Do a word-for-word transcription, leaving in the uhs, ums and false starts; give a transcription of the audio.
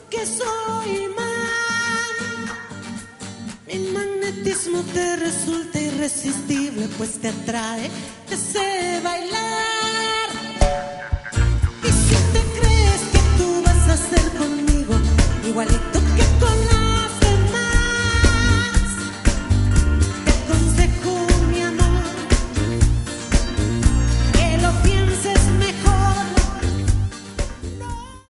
porque soy imán. Mi magnetismo te resulta irresistible, pues te atrae, te sé bailar.